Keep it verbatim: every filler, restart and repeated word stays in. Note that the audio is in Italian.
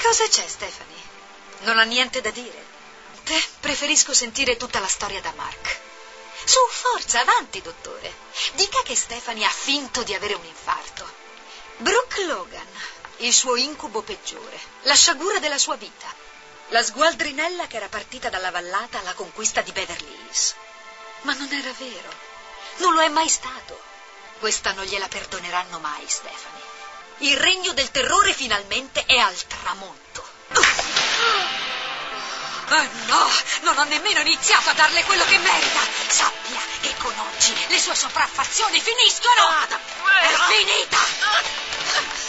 Cosa c'è, Stephanie? Non ha niente da dire? Beh, preferisco sentire tutta la storia da Mark. Su, forza, avanti, dottore. Dica che Stephanie ha finto di avere un infarto. Brooke Logan, il suo incubo peggiore, la sciagura della sua vita, la sgualdrinella che era partita dalla vallata alla conquista di Beverly Hills. Ma non era vero. Non lo è mai stato. Questa non gliela perdoneranno mai, Stephanie. Il regno del terrore finalmente è al tramonto. Oh no, non ho nemmeno iniziato a darle quello che merita. Sappia che con oggi le sue sopraffazioni finiscono. È finita.